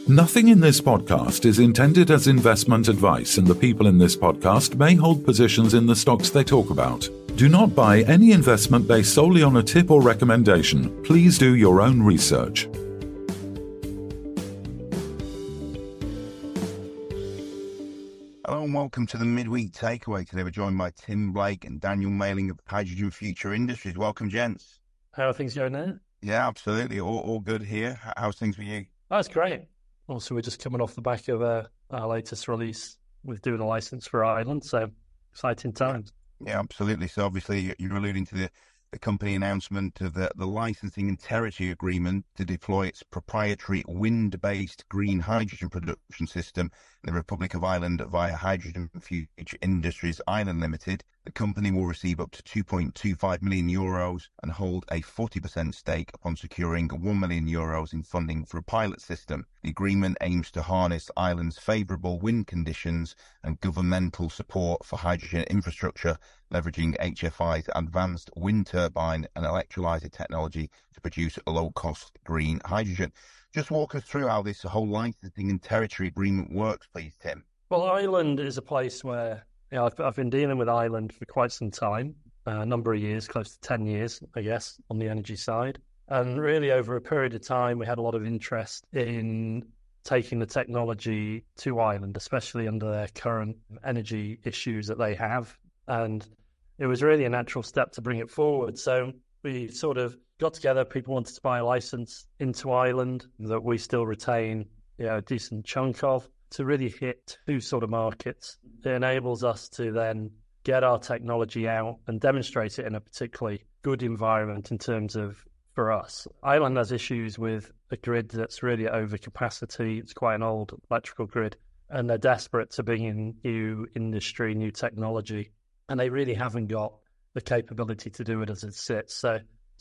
Nothing in this podcast is intended as investment advice, and the people in this podcast may hold positions in the stocks they talk about. Do not buy any investment based solely on a tip or recommendation. Please do your own research. Hello and welcome to the Midweek Takeaway. Today we're joined by Tim Blake and Daniel Mailing of Hydrogen Future Industries. Welcome, gents. How are things going there? Yeah, absolutely. All good here. How's things for you? Oh, it's great. Also, we're just coming off the back of our latest release with doing a license for Ireland, so exciting times. Yeah, absolutely. So obviously you're alluding to the company announcement of the licensing and territory agreement to deploy its proprietary wind-based green hydrogen production system in the Republic of Ireland via Hydrogen Future Industries Ireland Limited. The company will receive up to €2.25 million and hold a 40% stake upon securing €1 million in funding for a pilot system. The agreement aims to harness Ireland's favourable wind conditions and governmental support for hydrogen infrastructure, leveraging HFI's advanced wind turbine and electrolyzer technology to produce a low-cost green hydrogen. Just walk us through how this whole licensing and territory agreement works, please, Tim. Well, Ireland is a place where I've been dealing with Ireland for quite some time, a number of years, close to 10 years, I guess, on the energy side. And really over a period of time, we had a lot of interest in taking the technology to Ireland, especially under their current energy issues that they have. And it was really a natural step to bring it forward. So we sort of got together, people wanted to buy a license into Ireland that we still retain a decent chunk of, to really hit two sort of markets. It enables us to then get our technology out and demonstrate it in a particularly good environment in terms of, for us. Ireland has issues with a grid that's really at overcapacity. It's quite an old electrical grid, and they're desperate to bring in new industry, new technology, and they really haven't got the capability to do it as it sits. So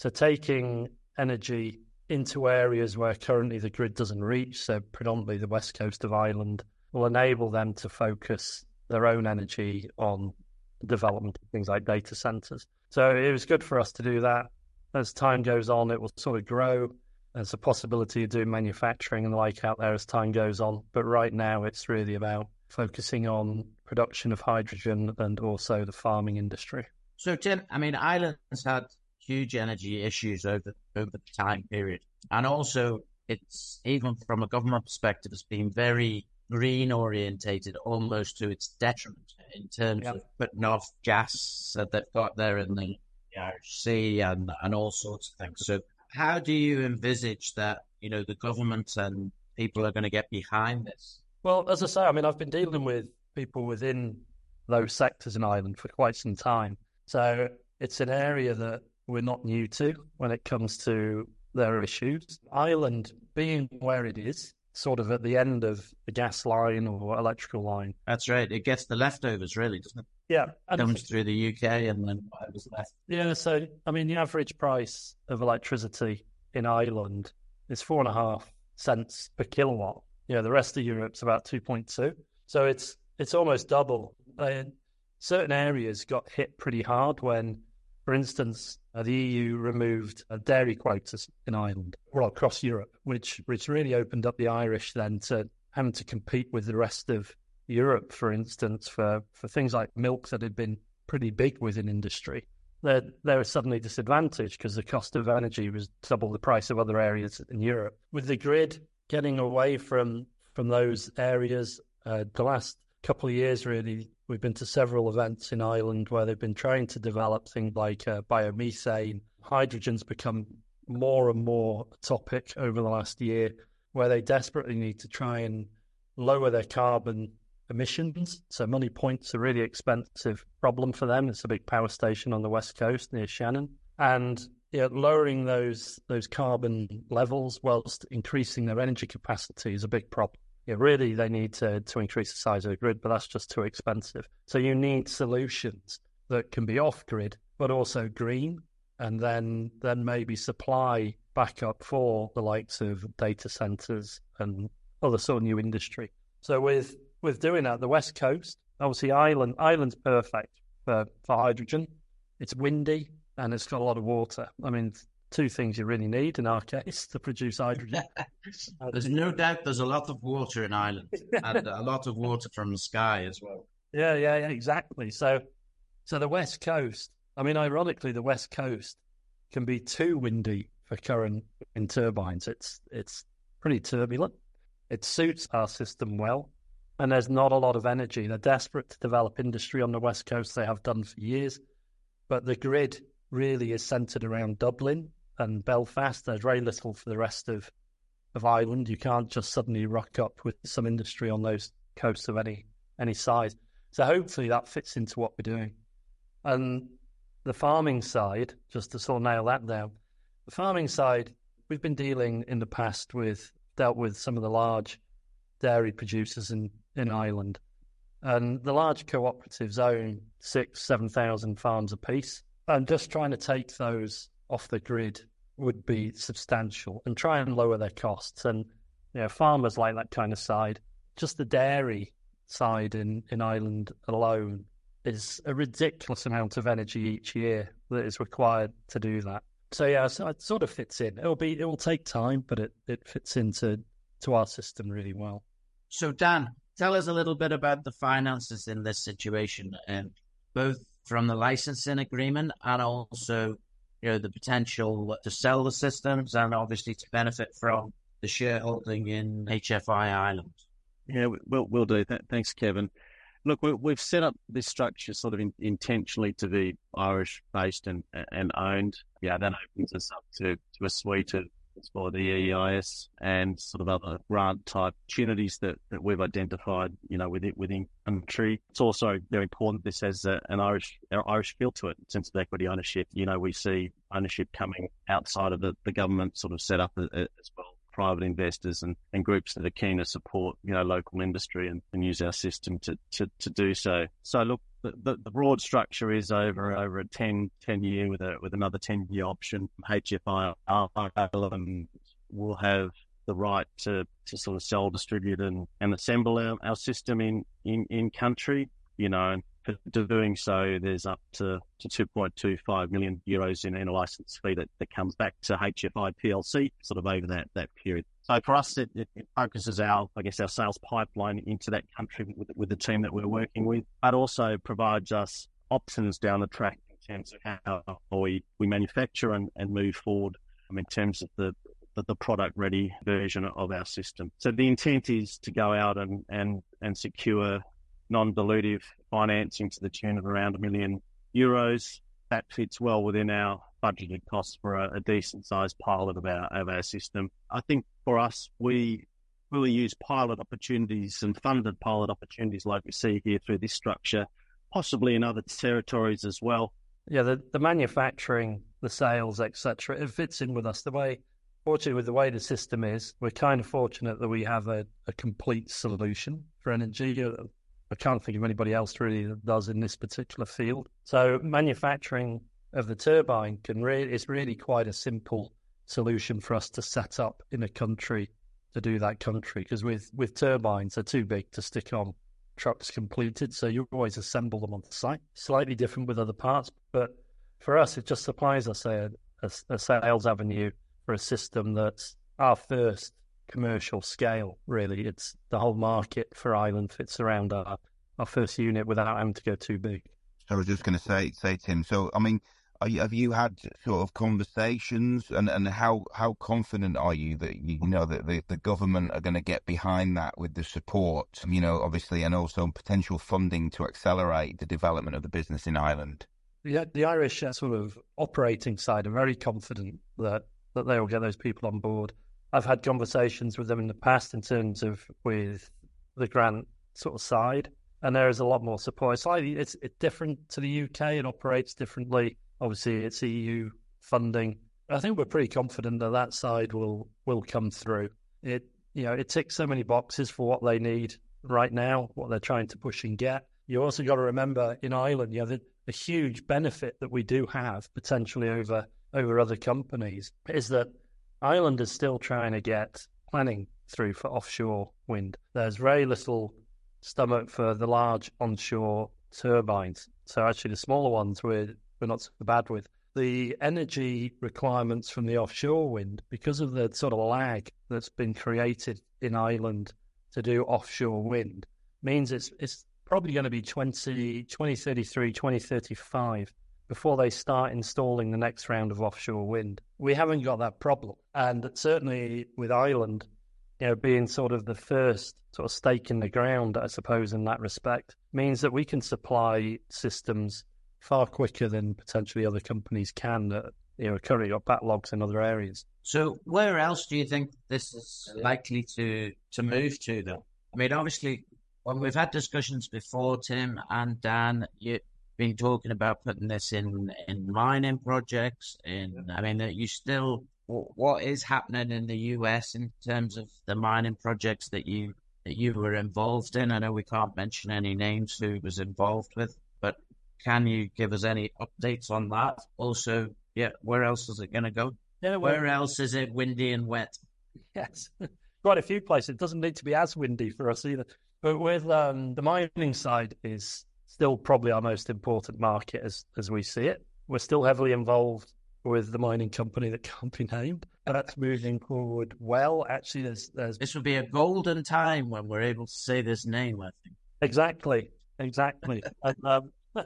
taking energy into areas where currently the grid doesn't reach, so predominantly the west coast of Ireland, will enable them to focus their own energy on development of things like data centres. So it was good for us to do that. As time goes on, it will sort of grow. There's a possibility of doing manufacturing and the like out there as time goes on. But right now, it's really about focusing on production of hydrogen and also the farming industry. So, Tim, Ireland's had huge energy issues over the time period. And also, it's, even from a government perspective, it's been very green orientated, almost to its detriment in terms of putting off gas that they've got there in the Irish Sea and all sorts of things. So how do you envisage that, the government and people are going to get behind this? Well, as I say, I've been dealing with people within those sectors in Ireland for quite some time. So it's an area that we're not new to when it comes to their issues. Ireland, being where it is, sort of at the end of the gas line or electrical line. That's right. It gets the leftovers, really, doesn't it? Yeah. It comes through the UK and then whatever's left. Yeah, so, the average price of electricity in Ireland is 4.5 cents per kilowatt. The rest of Europe's about 2.2. So it's almost double. Certain areas got hit pretty hard when, for instance, the EU removed dairy quotas in Ireland, well, across Europe, which really opened up the Irish then to having to compete with the rest of Europe, for instance, for things like milk that had been pretty big within industry. They were suddenly disadvantaged because the cost of energy was double the price of other areas in Europe. With the grid getting away from those areas, the last couple of years, really, we've been to several events in Ireland where they've been trying to develop things like biomethane. Hydrogen's become more and more a topic over the last year, where they desperately need to try and lower their carbon emissions. So Money Point's a really expensive problem for them. It's a big power station on the west coast near Shannon. And lowering those carbon levels whilst increasing their energy capacity is a big problem. Really, they need to increase the size of the grid, but that's just too expensive. So you need solutions that can be off-grid, but also green, and then maybe supply backup for the likes of data centres and other sort of new industry. So with doing that, the West Coast, obviously Ireland's perfect for hydrogen. It's windy and it's got a lot of water. two things you really need in our case to produce hydrogen. There's no doubt there's a lot of water in Ireland and a lot of water from the sky as well. Yeah, exactly. So the West Coast, I mean, ironically, the West Coast can be too windy for current in turbines. It's pretty turbulent. It suits our system well, and there's not a lot of energy. They're desperate to develop industry on the West Coast. They have done for years, but the grid really is centred around Dublin and Belfast. There's very little for the rest of Ireland. You can't just suddenly rock up with some industry on those coasts of any size. So hopefully that fits into what we're doing. And the farming side, just to sort of nail that down, the farming side, we've been dealing in the past dealt with some of the large dairy producers in Ireland. And the large cooperatives own 6,000-7,000 farms apiece. And just trying to take those off the grid would be substantial and try and lower their costs. And farmers like that kind of side. Just the dairy side in Ireland alone is a ridiculous amount of energy each year that is required to do that. So so it sort of fits in. It will take time, but it fits into our system really well. So Dan, tell us a little bit about the finances in this situation, both from the licensing agreement and also the potential to sell the systems and obviously to benefit from the shareholding in HFI Ireland. Yeah, we'll do that. Thanks, Kevin. Look, we've set up this structure sort of intentionally to be Irish-based and owned. Yeah, that opens us up to a suite of for the EEIS and sort of other grant-type opportunities that we've identified, within country. It's also very important this has an Irish feel to it in terms of equity ownership. We see ownership coming outside of the government sort of setup as well. Private investors and groups that are keen to support, local industry and use our system to do so. So look, the broad structure is over a 10-year with another 10-year option. HFI Ireland will have the right to sort of sell, distribute and assemble our system in country, and for doing so, there's up to 2.25 million euros in a license fee that comes back to HFI PLC sort of over that period. So for us, it focuses our sales pipeline into that country with the team that we're working with, but also provides us options down the track in terms of how we manufacture and move forward in terms of the product-ready version of our system. So the intent is to go out and secure non-dilutive financing to the tune of around €1 million. That fits well within our budgeted costs for a decent-sized pilot of our system. I think for us, we really use pilot opportunities and funded pilot opportunities like we see here through this structure, possibly in other territories as well. Yeah, the manufacturing, the sales, etc., it fits in with us. Fortunately, with the way the system is, we're kind of fortunate that we have a complete solution for energy. I can't think of anybody else really that does in this particular field. So manufacturing of the turbine is really quite a simple solution for us to set up in a country to do that country. Because with turbines, they're too big to stick on trucks completed. So you always assemble them on the site. Slightly different with other parts. But for us, it just supplies us a sales avenue for a system that's our first commercial scale, really. It's the whole market for Ireland fits around our first unit without having to go too big. I was just going to say, Tim, so, I mean, have you had sort of conversations and how confident are you that, that the government are going to get behind that with the support, obviously, and also potential funding to accelerate the development of the business in Ireland? Yeah, the Irish sort of operating side are very confident that they will get those people on board. I've had conversations with them in the past in terms of with the grant sort of side, and there is a lot more support. It's different to the UK. It operates differently. Obviously, it's EU funding. I think we're pretty confident that side will come through. It ticks so many boxes for what they need right now, what they're trying to push and get. You also got to remember in Ireland, the huge benefit that we do have potentially over other companies is that Ireland is still trying to get planning through for offshore wind. There's very little stomach for the large onshore turbines. So actually the smaller ones we're not so bad with. the energy requirements from the offshore wind, because of the sort of lag that's been created in Ireland to do offshore wind, means it's probably going to be 2033, 2035 before they start installing the next round of offshore wind. We haven't got that problem. And certainly with Ireland, being sort of the first sort of stake in the ground, I suppose, in that respect, means that we can supply systems far quicker than potentially other companies can that currently got backlogs in other areas. So where else do you think this is likely to move to, though? I mean, obviously, when we've had discussions before, Tim and Dan, you've been talking about putting this in mining projects. What is happening in the US in terms of the mining projects that you were involved in? I know we can't mention any names who was involved with, but can you give us any updates on that? Also, where else is it going to go? Yeah, where else is it windy and wet? Yes, quite a few places. It doesn't need to be as windy for us either. But with the mining side is still probably our most important market as we see it. We're still heavily involved with the mining company that can't be named. And that's moving forward well. Actually, there's this would be a golden time when we're able to say this name, I think. Exactly. And,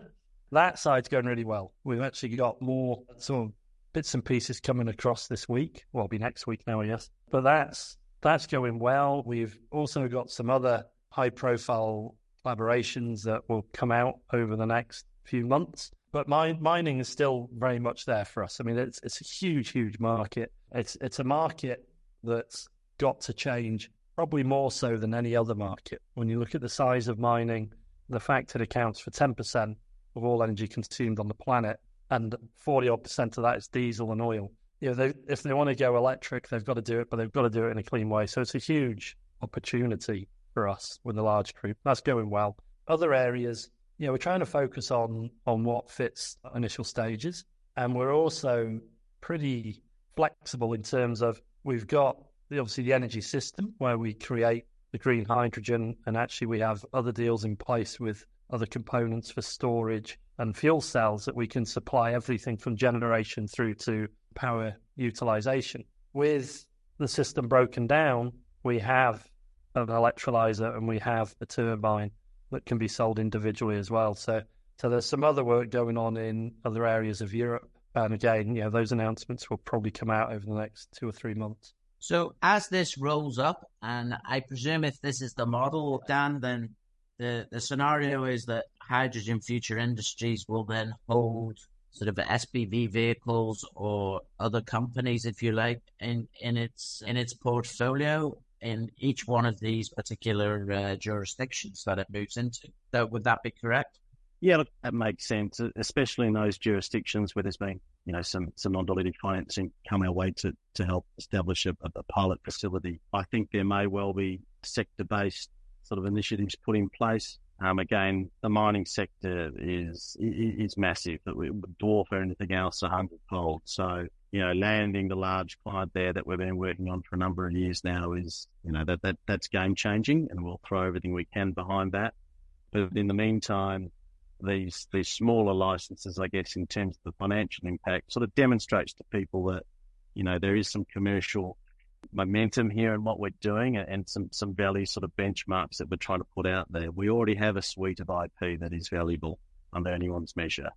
that side's going really well. We've actually got more sort of bits and pieces coming across this week. Well, it'll be next week now, I guess. But that's going well. We've also got some other high-profile collaborations that will come out over the next few months. But mining is still very much there for us. I mean, it's a huge, huge market. It's a market that's got to change, probably more so than any other market. When you look at the size of mining, the fact it accounts for 10% of all energy consumed on the planet, and 40% of that is diesel and oil. If they want to go electric, they've got to do it, but they've got to do it in a clean way. So it's a huge opportunity for us with a large group. That's going well. Other areas, we're trying to focus on what fits initial stages. And we're also pretty flexible in terms of we've got obviously the energy system where we create the green hydrogen, and actually we have other deals in place with other components for storage and fuel cells that we can supply everything from generation through to power utilization. With the system broken down, we have an electrolyzer and we have a turbine that can be sold individually as well. So there's some other work going on in other areas of Europe. And again, those announcements will probably come out over the next 2 or 3 months. So as this rolls up, and I presume if this is the model, Dan, then the scenario is that Hydrogen Future Industries will then hold sort of SPV vehicles or other companies, if you like, in its portfolio in each one of these particular jurisdictions that it moves into. So would that be correct? Yeah, look, that makes sense, especially in those jurisdictions where there's been, some non-dilutive financing come our way to help establish a pilot facility. I think there may well be sector-based sort of initiatives put in place. Again, the mining sector is massive. It would dwarf anything else 100-fold. So, landing the large client there that we've been working on for a number of years now is, that's game changing, and we'll throw everything we can behind that. But in the meantime, these smaller licenses, I guess, in terms of the financial impact, sort of demonstrates to people that, there is some commercial momentum here in what we're doing, and some value sort of benchmarks that we're trying to put out there. We already have a suite of IP that is valuable under anyone's measure.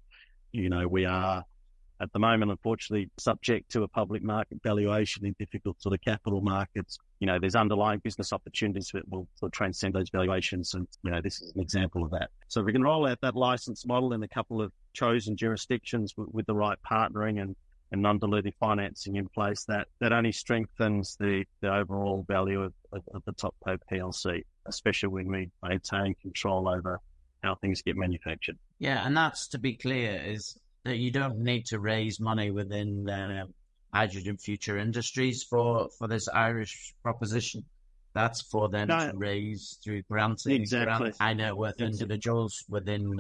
We are at the moment, unfortunately, subject to a public market valuation in difficult sort of capital markets. There's underlying business opportunities that will sort of transcend those valuations. And, this is an example of that. So if we can roll out that license model in a couple of chosen jurisdictions with the right partnering and non-dilutive financing in place, that only strengthens the overall value of the Topco PLC, especially when we maintain control over how things get manufactured. Yeah, and that's, to be clear, is that you don't need to raise money within Hydrogen Future Industries for this Irish proposition. That's for them to raise through granting high net worth individuals within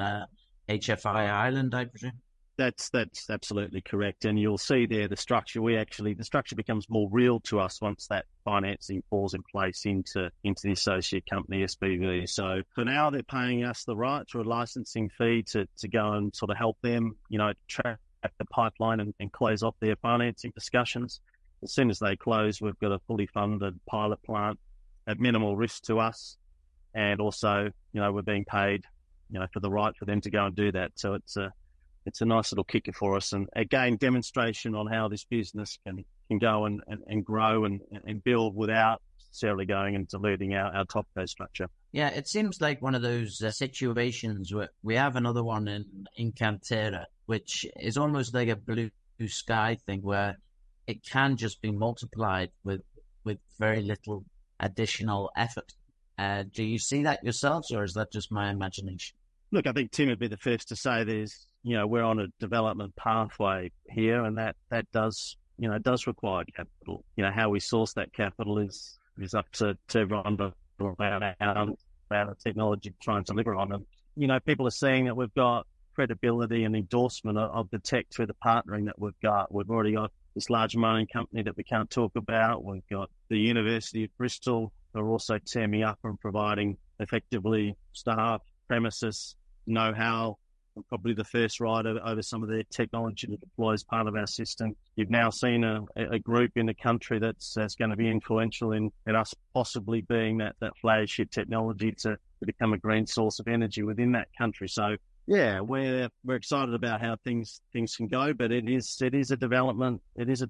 HFI Ireland, I presume. That's absolutely correct. And you'll see there the structure. The structure becomes more real to us once that financing falls in place into the associate company SPV. So for now, they're paying us the right through a licensing fee to go and sort of help them, track at the pipeline and close off their financing discussions. As soon as they close, we've got a fully funded pilot plant at minimal risk to us. And also, we're being paid, for the right for them to go and do that. So it's a nice little kicker for us. And again, demonstration on how this business can go and grow and build without necessarily going and diluting our topco structure. Yeah, it seems like one of those situations where we have another one in Cantera, which is almost like a blue sky thing where it can just be multiplied with very little additional effort. Do you see that yourselves, or is that just my imagination? Look, I think Tim would be the first to say we're on a development pathway here, and that does require capital. How we source that capital is up to everyone around the technology to try and deliver on them. People are seeing that we've got credibility and endorsement of the tech through the partnering that we've got. We've already got this large mining company that we can't talk about. We've got the University of Bristol. They're also tearing up and providing effectively staff, premises, know-how, and probably the first ride over some of their technology to deploy as part of our system. You've now seen a group in the country that's going to be influential in us possibly being that flagship technology to become a green source of energy within that country. So yeah, we're excited about how things can go, but it is a development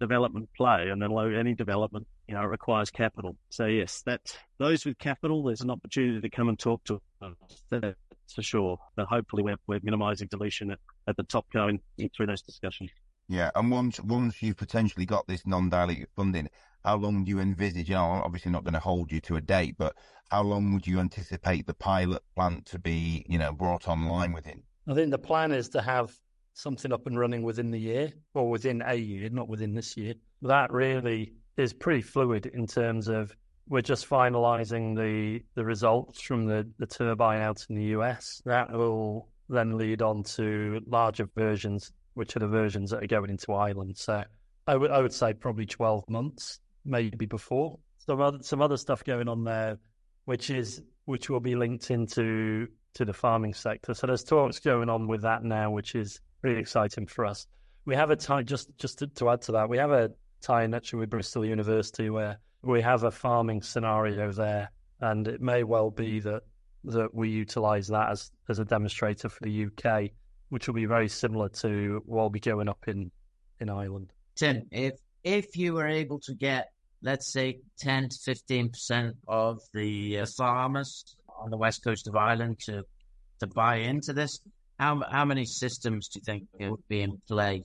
play, and any development it requires capital. So yes, those with capital, there's an opportunity to come and talk to us. That's for sure. But hopefully we're minimising dilution at the top going through those discussions. Yeah, and once you've potentially got this non-dilutive funding, how long do you envisage? I'm obviously not going to hold you to a date, but how long would you anticipate the pilot plant to be, brought online within? I think the plan is to have something up and running within the year, or within a year, not within this year. That really is pretty fluid in terms of we're just finalising the results from the turbine out in the US. That will then lead on to larger versions, which are the versions that are going into Ireland. So I would say probably 12 months, maybe before. Some other stuff going on there, which will be linked into the farming sector. So there's talks going on with that now, which is really exciting for us. We have a tie, just to add to that, we have a tie-in actually with Bristol University where we have a farming scenario there, and it may well be that we utilise that as a demonstrator for the UK, which will be very similar to what will be going up in Ireland. Tim, if you were able to get, let's say, 10 to 15% of the farmers on the west coast of Ireland to buy into this, how many systems do you think would be in play,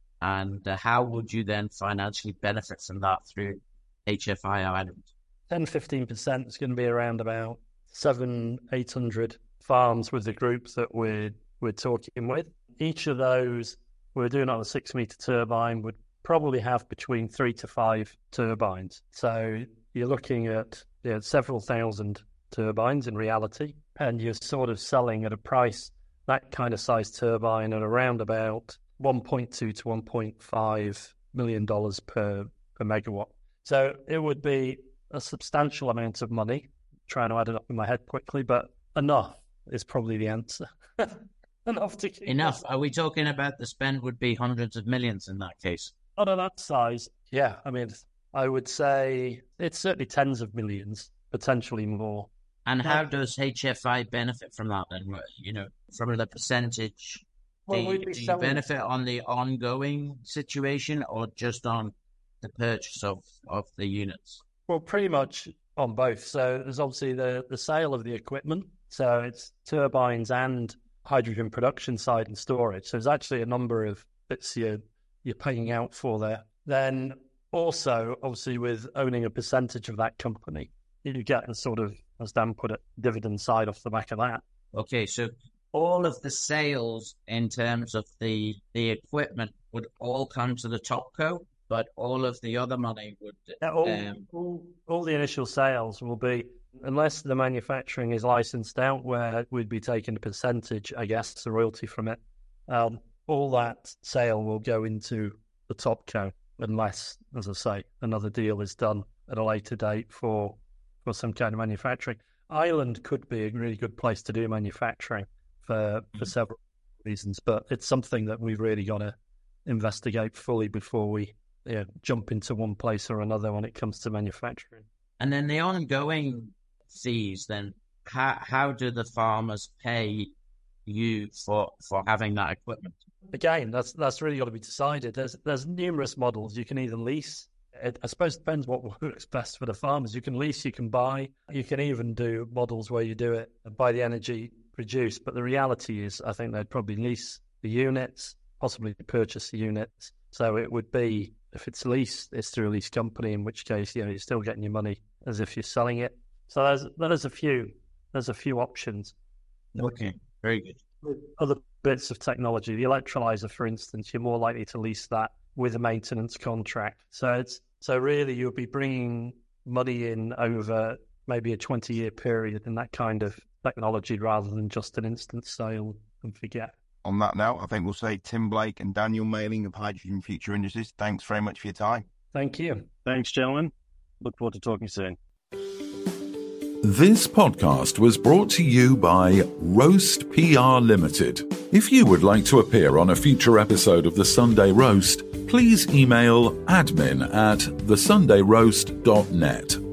and how would you then financially benefit from that through HFI Ireland? 10-15% is going to be around about 700-800 farms with the groups that we're talking with. Each of those, we're doing on a 6-meter turbine, would probably have between 3 to 5 turbines. So you're looking at several thousand turbines in reality, and you're sort of selling at a price, that kind of size turbine, at around about $1.2 to $1.5 million per megawatt. So it would be a substantial amount of money. Trying to add it up in my head quickly, but enough is probably the answer. Enough to keep enough. Are we talking about the spend would be hundreds of millions in that case? On that size, yeah. I mean, I would say it's certainly tens of millions, potentially more. And how does HFI benefit from that then? From the percentage, do you benefit on the ongoing situation or just on the purchase of the units? Well, pretty much on both. So there's obviously the sale of the equipment. So it's turbines and hydrogen production side and storage. So there's actually a number of bits you're paying out for there. Then also, obviously, with owning a percentage of that company, you get a sort of, as Dan put it, dividend side off the back of that. Okay, so all of the sales in terms of the equipment would all come to the topco, but all of the other money would... All the initial sales will be, unless the manufacturing is licensed out, where we'd be taking a percentage, I guess, the royalty from it. All that sale will go into the topco, unless, as I say, another deal is done at a later date for some kind of manufacturing. Ireland could be a really good place to do manufacturing for several reasons, but it's something that we've really got to investigate fully before we jump into one place or another when it comes to manufacturing. And then the ongoing fees, then how do the farmers pay you for having that equipment? Again, that's really got to be decided. There's numerous models. You can either lease. I suppose it depends what works best for the farmers. You can lease, you can buy, you can even do models where you do it by the energy produced. But the reality is, I think they'd probably lease the units, possibly purchase the units. So it would be, if it's leased, it's through a lease company, in which case, you're still getting your money as if you're selling it. So there's a few options. Okay, very good. With other bits of technology, the electrolyzer, for instance, you're more likely to lease that with a maintenance contract. So really you'll be bringing money in over maybe a 20-year period in that kind of technology rather than just an instant sale and forget. On that note, I think we'll say Tim Blake and Daniel Mailing of Hydrogen Future Industries, thanks very much for your time. Thank you. Thanks, gentlemen. Look forward to talking soon. This podcast was brought to you by Roast PR Limited. If you would like to appear on a future episode of The Sunday Roast, please email admin@thesundayroast.net.